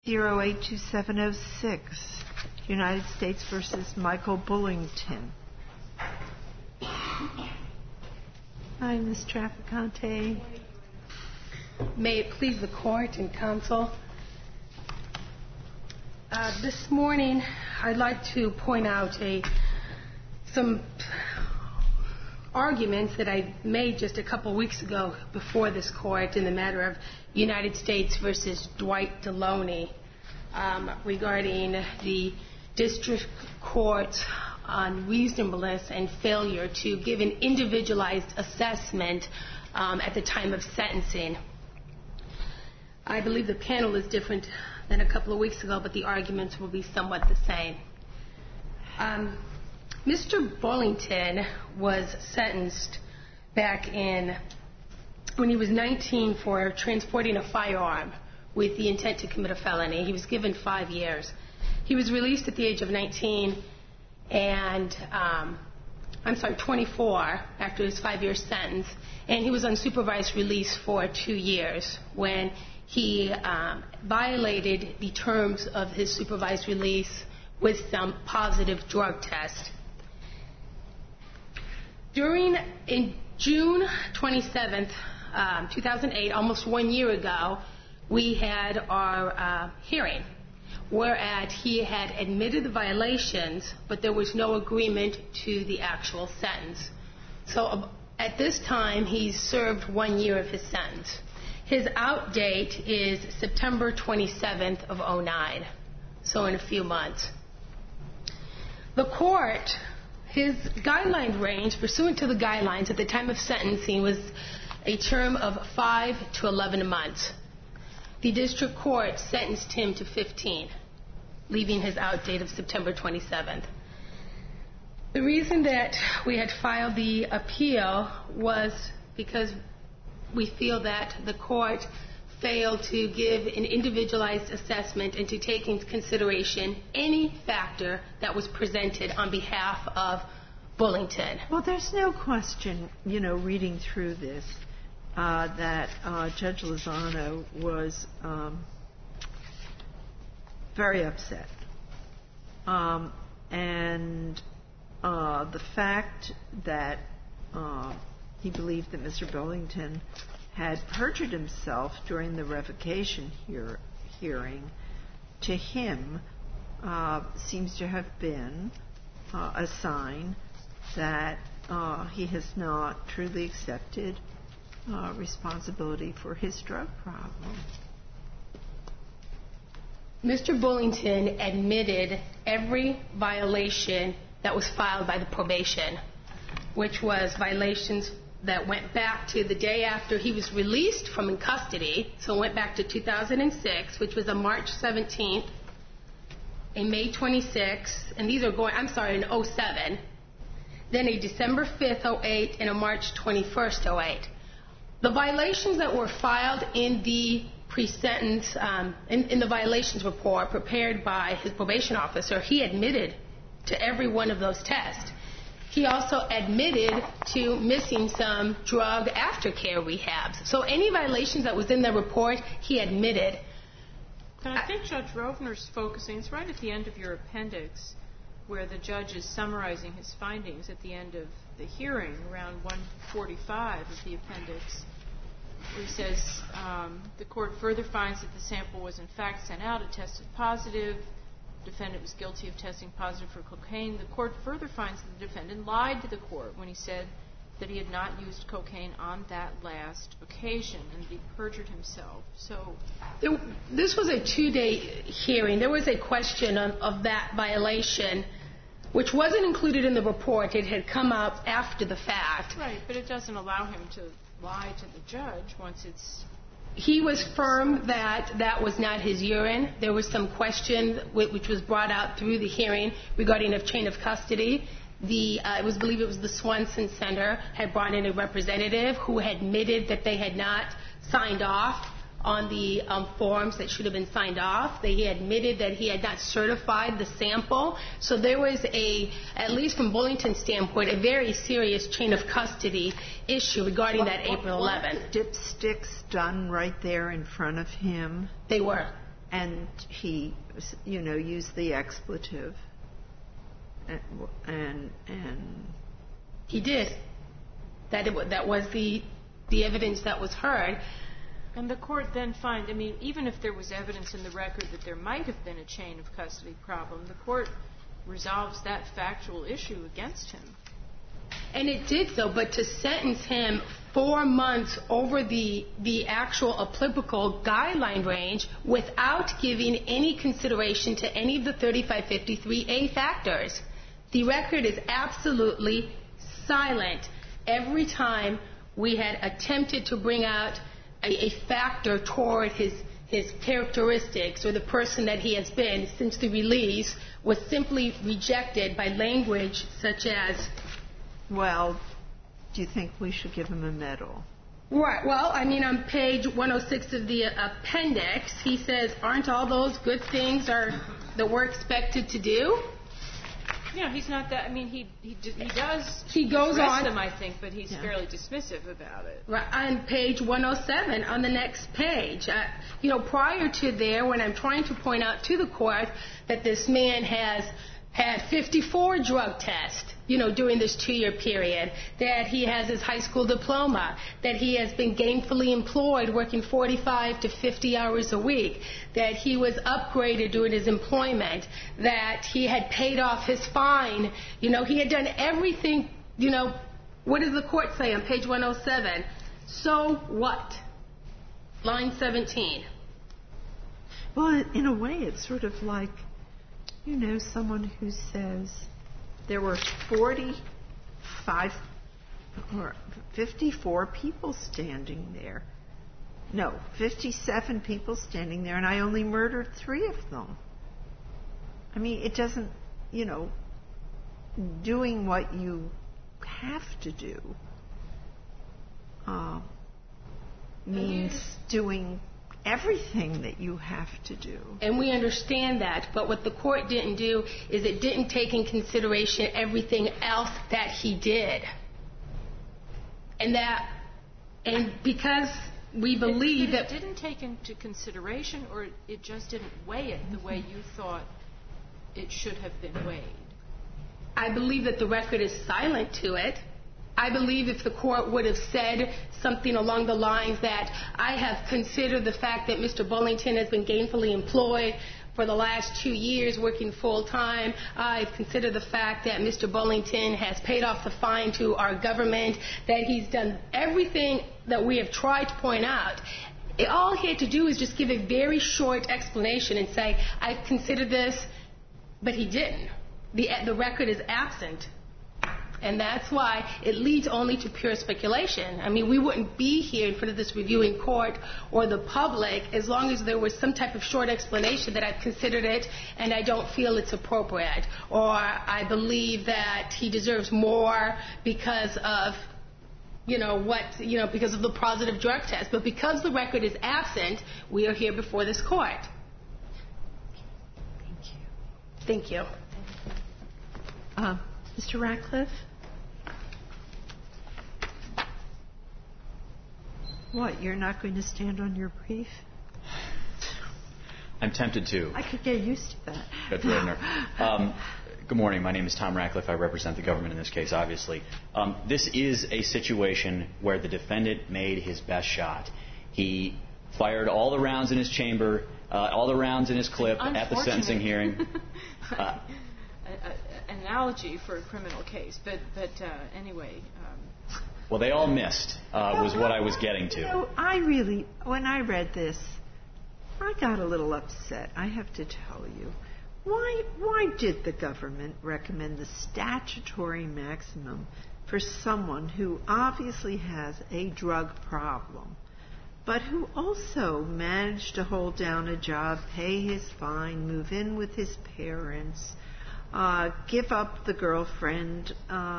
082706, United States versus Michael Bullington. Hi, Ms. Trafficante. May it please the court and counsel. This morning, I'd like to point out some arguments that I made just a couple weeks ago before this court in the matter of United States versus Dwight Deloney regarding the district court's unreasonableness and failure to give an individualized assessment at the time of sentencing. I believe the panel is different than a couple of weeks ago, but the arguments will be somewhat the same. Mr. Bullington was sentenced back when he was 19 for transporting a firearm with the intent to commit a felony. He was given 5 years. He was released at the age of 19 and, 24 after his 5-year sentence, and he was on supervised release for 2 years when he violated the terms of his supervised release with some positive drug test. In June 27th, 2008, almost 1 year ago, we had our hearing, whereat he had admitted the violations, but there was no agreement to the actual sentence. So at this time, he's served 1 year of his sentence. His out date is September 27th of 2009, so in a few months. The court, his guideline range, pursuant to the guidelines at the time of sentencing, was a term of 5 to 11 months. The district court sentenced him to 15, leaving his out date of September 27th. The reason that we had filed the appeal was because we feel that the court failed to give an individualized assessment and to take into consideration any factor that was presented on behalf of Bullington. Well, there's no question, reading through this, that Judge Lozano was very upset. And the fact that he believed that Mr. Bullington had perjured himself during the revocation hearing, to him seems to have been a sign that he has not truly accepted responsibility for his drug problem. Mr. Bullington admitted every violation that was filed by the probation, which was violations that went back to the day after he was released from in custody, so it went back to 2006, which was a March 17th, a May 26th, and these are in 07, then a December 5th, 08, and a March 21st, 08. The violations that were filed in the pre-sentence, in the violations report prepared by his probation officer, he admitted to every one of those tests. He also admitted to missing some drug aftercare rehabs. So any violations that was in the report, he admitted. And I think Judge Rovner's focusing, it's right at the end of your appendix, where the judge is summarizing his findings at the end of the hearing, around 145 of the appendix. He says, the court further finds that the sample was in fact sent out, it tested positive. The defendant was guilty of testing positive for cocaine. The court further finds that the defendant lied to the court when he said that he had not used cocaine on that last occasion and he perjured himself. So this was a 2-day hearing. There was a question of that violation, which wasn't included in the report. It had come up after the fact. Right, but it doesn't allow him to lie to the judge once it's... He was firm that that was not his urine. There was some question which was brought out through the hearing regarding a chain of custody. I believe it was the Swanson Center had brought in a representative who had admitted that they had not signed off on the forms that should have been signed off. He admitted that he had not certified the sample. So there was at least from Bullington's standpoint, a very serious chain of custody issue regarding that April 11th. Were dipsticks done right there in front of him? They were. and he, used the expletive, and he did. That was the evidence that was heard. And the court then even if there was evidence in the record that there might have been a chain of custody problem, the court resolves that factual issue against him. And it did so, but to sentence him 4 months over the actual applicable guideline range without giving any consideration to any of the 3553A factors. The record is absolutely silent. Every time we had attempted to bring out a factor toward his characteristics or the person that he has been since the release was simply rejected by language such as, well, do you think we should give him a medal? Right. Well, on page 106 of the appendix, he says, aren't all those good things that we're expected to do? Yeah, he's not that. He does. He goes on them, I think, but he's fairly dismissive about it. Right, on page 107, on the next page, prior to there, when I'm trying to point out to the court that this man has had 54 drug tests, during this 2-year period, that he has his high school diploma, that he has been gainfully employed working 45 to 50 hours a week, that he was upgraded during his employment, that he had paid off his fine. He had done everything. What does the court say on page 107? So what? Line 17. Well, in a way, it's sort of like, someone who says there were 45 or 54 people standing there. No, 57 people standing there, and I only murdered 3 of them. It doesn't, doing what you have to do means doing everything that you have to do. And we understand that, but what the court didn't do is it didn't take in consideration everything else that he did. And because we believe that... It didn't take into consideration, or it just didn't weigh it the way you thought it should have been weighed? I believe that the record is silent to it. I believe if the court would have said something along the lines that I have considered the fact that Mr. Bullington has been gainfully employed for the last 2 years working full-time. I've considered the fact that Mr. Bullington has paid off the fine to our government, that he's done everything that we have tried to point out. All he had to do is just give a very short explanation and say, I've considered this, but he didn't. The record is absent. And that's why it leads only to pure speculation. We wouldn't be here in front of this reviewing court or the public as long as there was some type of short explanation that I've considered it and I don't feel it's appropriate. Or I believe that he deserves more because of, because of the positive drug test. But because the record is absent, we are here before this court. Thank you. Mr. Ratcliffe? What, you're not going to stand on your brief? I'm tempted to. I could get used to that. Judge Roedner. Good morning. My name is Tom Ratcliffe. I represent the government in this case, obviously. This is a situation where the defendant made his best shot. He fired all the rounds in his chamber, all the rounds in his clip at the sentencing hearing. Analogy for a criminal case, but anyway. Well, they all missed, was what I was getting to. When I read this, I got a little upset, I have to tell you. Why did the government recommend the statutory maximum for someone who obviously has a drug problem, but who also managed to hold down a job, pay his fine, move in with his parents, give up the girlfriend?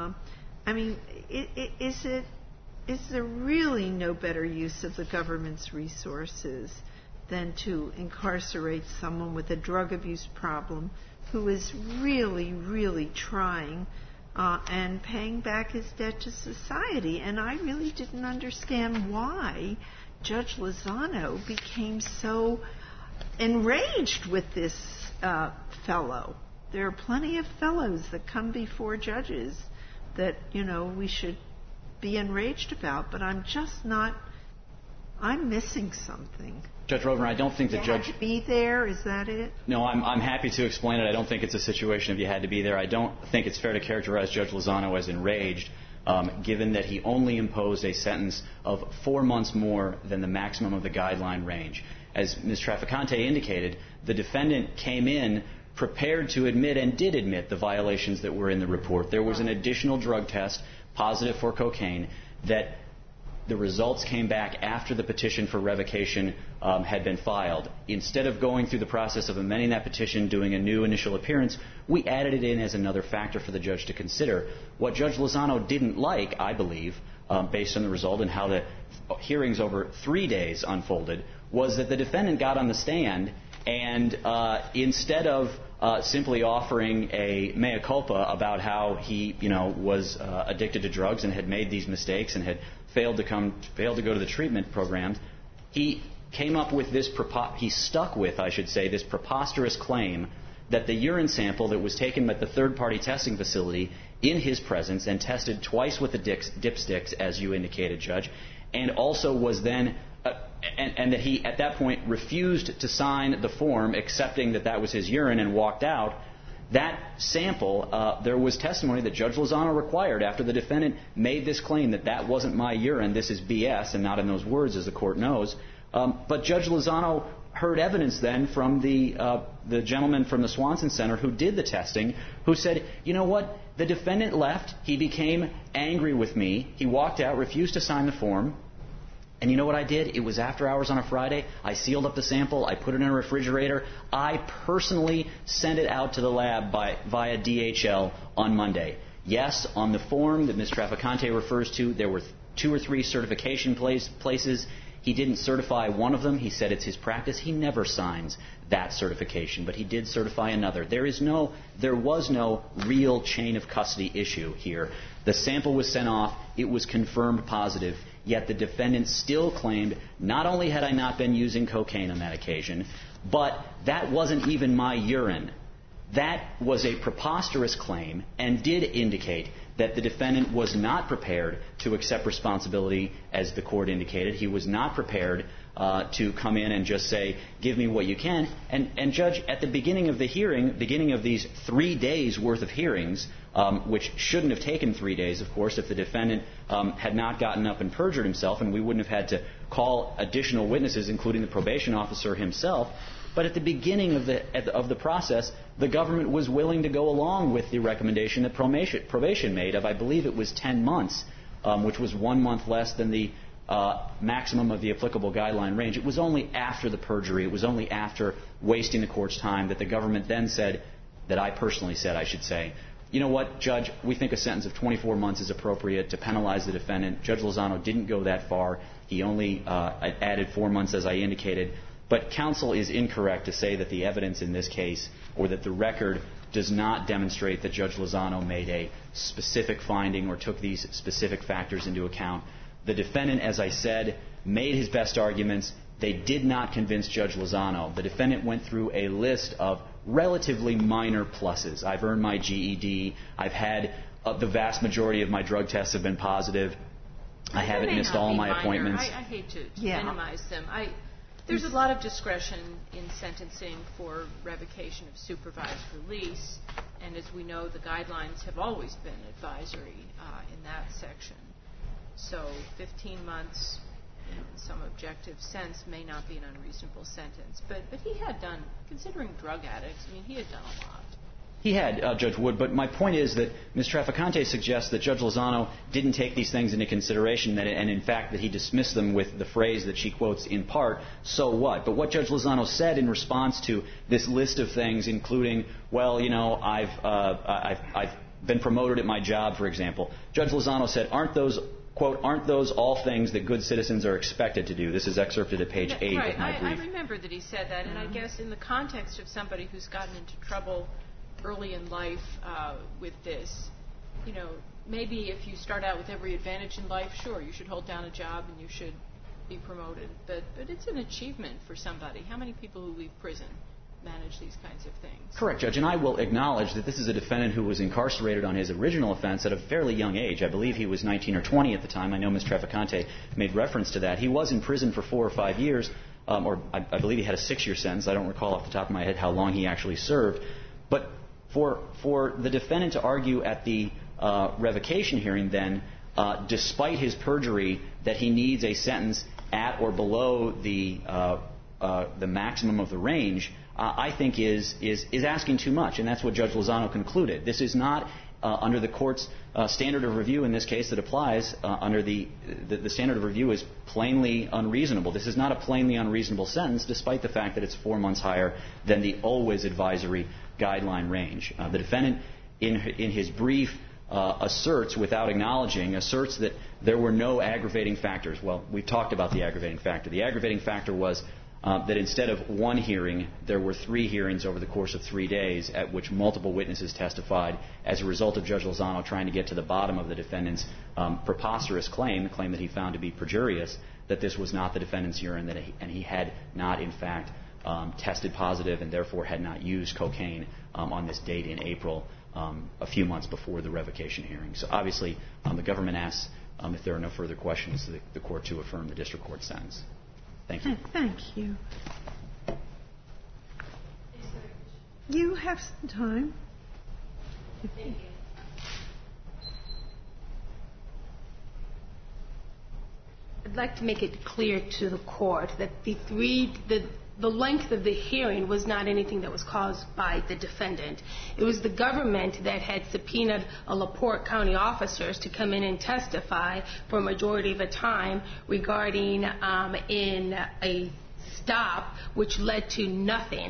Is there really no better use of the government's resources than to incarcerate someone with a drug abuse problem who is really, really trying and paying back his debt to society? And I really didn't understand why Judge Lozano became so enraged with this fellow. There are plenty of fellows that come before judges that, we should be enraged about, but I'm just not, I'm missing something. Judge Rovner, I don't think the judge... You had to be there, is that it? No, I'm happy to explain it. I don't think it's a situation of you had to be there. I don't think it's fair to characterize Judge Lozano as enraged, given that he only imposed a sentence of 4 months more than the maximum of the guideline range. As Ms. Trafficante indicated, the defendant came in prepared to admit and did admit the violations that were in the report. There was an additional drug test, positive for cocaine, that the results came back after the petition for revocation had been filed. Instead of going through the process of amending that petition, doing a new initial appearance, we added it in as another factor for the judge to consider. What Judge Lozano didn't like, I believe, based on the result and how the hearings over 3 days unfolded, was that the defendant got on the stand and instead of simply offering a mea culpa about how he, was addicted to drugs and had made these mistakes and had failed to go to the treatment programs, he came up with this. He stuck with, I should say, this preposterous claim that the urine sample that was taken at the third-party testing facility in his presence and tested twice with the dipsticks, as you indicated, Judge, and also was then. And that he, at that point, refused to sign the form accepting that that was his urine and walked out. That sample, there was testimony that Judge Lozano required after the defendant made this claim that that wasn't my urine, this is BS, and not in those words, as the court knows. But Judge Lozano heard evidence then from the gentleman from the Swanson Center who did the testing, who said, you know what, the defendant left, he became angry with me, he walked out, refused to sign the form. And you know what I did? It was after hours on a Friday. I sealed up the sample. I put it in a refrigerator. I personally sent it out to the lab via DHL on Monday. Yes, on the form that Ms. Trafficante refers to, there were 2 or 3 certification places. He didn't certify one of them. He said it's his practice. He never signs that certification, but he did certify another. There was no real chain of custody issue here. The sample was sent off. It was confirmed positive. Yet the defendant still claimed, not only had I not been using cocaine on that occasion, but that wasn't even my urine. That was a preposterous claim and did indicate that the defendant was not prepared to accept responsibility, as the court indicated. He was not prepared to come in and just say, give me what you can. And Judge, at the beginning of the hearing, beginning of these 3 days worth of hearings, which shouldn't have taken 3 days, of course, if the defendant had not gotten up and perjured himself, and we wouldn't have had to call additional witnesses, including the probation officer himself. But at the beginning of the process, the government was willing to go along with the recommendation that probation made of, I believe it was 10 months, which was 1 month less than the maximum of the applicable guideline range. It was only after the perjury, it was only after wasting the court's time that the government then said, that I personally said, I should say, you know what, Judge, we think a sentence of 24 months is appropriate to penalize the defendant. Judge Lozano didn't go that far. He only added 4 months, as I indicated. But counsel is incorrect to say that the evidence in this case, or that the record does not demonstrate that Judge Lozano made a specific finding or took these specific factors into account. The defendant, as I said, made his best arguments. They did not convince Judge Lozano. The defendant went through a list of relatively minor pluses. I've earned my GED. I've had the vast majority of my drug tests have been positive. I haven't missed all my appointments. I hate to minimize them. There's a lot of discretion in sentencing for revocation of supervised release, and as we know, the guidelines have always been advisory in that section. So 15 months, in some objective sense, may not be an unreasonable sentence. But he had done, considering drug addicts, he had done a lot. He had, Judge Wood, but my point is that Ms. Trafficante suggests that Judge Lozano didn't take these things into consideration, and in fact that he dismissed them with the phrase that she quotes in part, so what? But what Judge Lozano said in response to this list of things, including, well, I've been promoted at my job, for example, Judge Lozano said, aren't those, quote, aren't those all things that good citizens are expected to do? This is excerpted at page 8 right. of my brief. I remember that he said that, and I guess in the context of somebody who's gotten into trouble early in life with this, maybe if you start out with every advantage in life, sure, you should hold down a job and you should be promoted. But it's an achievement for somebody. How many people who leave prison manage these kinds of things? Correct, Judge. And I will acknowledge that this is a defendant who was incarcerated on his original offense at a fairly young age. I believe he was 19 or 20 at the time. I know Ms. Traficante made reference to that. He was in prison for 4 or 5 years, or I believe he had a 6-year sentence. I don't recall off the top of my head how long he actually served. But for the defendant to argue at the revocation hearing then, despite his perjury, that he needs a sentence at or below the maximum of the range, I think is asking too much, and that's what Judge Lozano concluded. This is not under the court's standard of review in this case that applies. Under the standard of review is plainly unreasonable. This is not a plainly unreasonable sentence, despite the fact that it's 4 months higher than the always advisory guideline range. The defendant, in his brief, asserts that there were no aggravating factors. Well, we've talked about the aggravating factor. The aggravating factor was that instead of 1 hearing, there were 3 hearings over the course of 3 days at which multiple witnesses testified as a result of Judge Lozano trying to get to the bottom of the defendant's preposterous claim, the claim that he found to be perjurious, that this was not the defendant's urine and he had not, in fact, tested positive and therefore had not used cocaine on this date in April, a few months before the revocation hearing. So obviously, the government asks, if there are no further questions, the court to affirm the district court sentence. Thank you. Thank you. You have some time. Thank you. I'd like to make it clear to the court that the length of the hearing was not anything that was caused by the defendant. It was the government that had subpoenaed LaPorte County officers to come in and testify for a majority of the time regarding in a stop which led to nothing.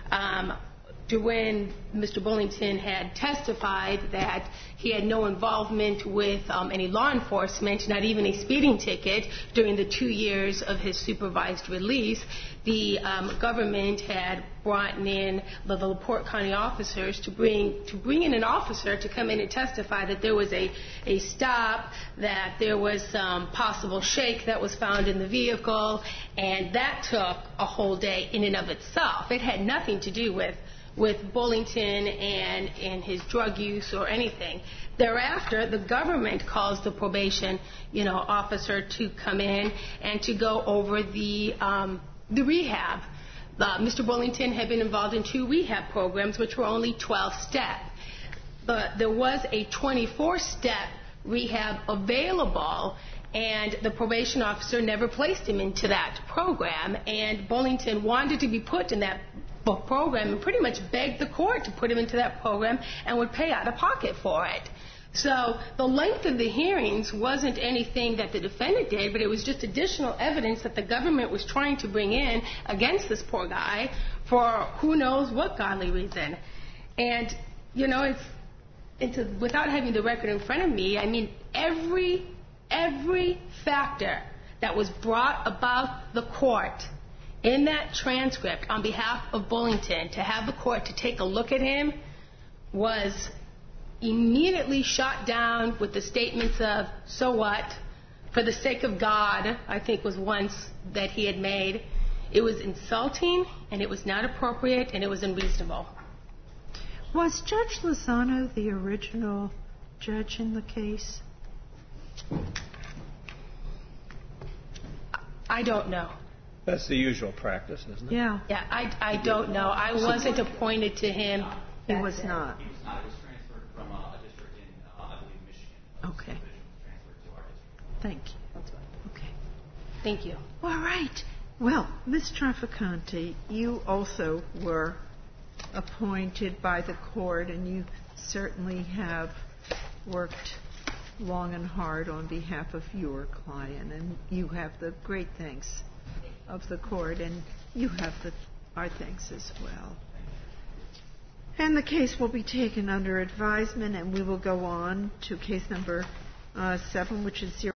When Mr. Bullington had testified that he had no involvement with any law enforcement, not even a speeding ticket, during the 2 years of his supervised release, the government had brought in the LaPorte County officers to bring in an officer to come in and testify that there was a stop, that there was some possible shake that was found in the vehicle, and that took a whole day in and of itself. It had nothing to do with Bullington and his drug use or anything. Thereafter, the government calls the probation, officer to come in and to go over the rehab. Mr. Bullington had been involved in 2 rehab programs, which were only 12-step. But there was a 24-step rehab available, and the probation officer never placed him into that program. And Bullington wanted to be put in that program and pretty much begged the court to put him into that program and would pay out of pocket for it. So the length of the hearings wasn't anything that the defendant did, but it was just additional evidence that the government was trying to bring in against this poor guy for who knows what godly reason. And, without having the record in front of me, I mean, every factor that was brought about the court in that transcript on behalf of Bullington to have the court to take a look at him was immediately shot down with the statements of, so what, for the sake of God, I think was once that he had made. It was insulting, and it was not appropriate, and it was unreasonable. Was Judge Lozano the original judge in the case? I don't know. That's the usual practice, isn't it? Yeah. Yeah, I don't know. I wasn't appointed to him. He was not. He was not. It was transferred from a district in, I believe, Michigan. Okay. It was transferred to our district. Thank you. Okay. Thank you. All right. Well, Ms. Traficante, you also were appointed by the court, and you certainly have worked long and hard on behalf of your client, and you have the great thanks of the court, and you have our thanks as well. And the case will be taken under advisement, and we will go on to case number 7, which is 0.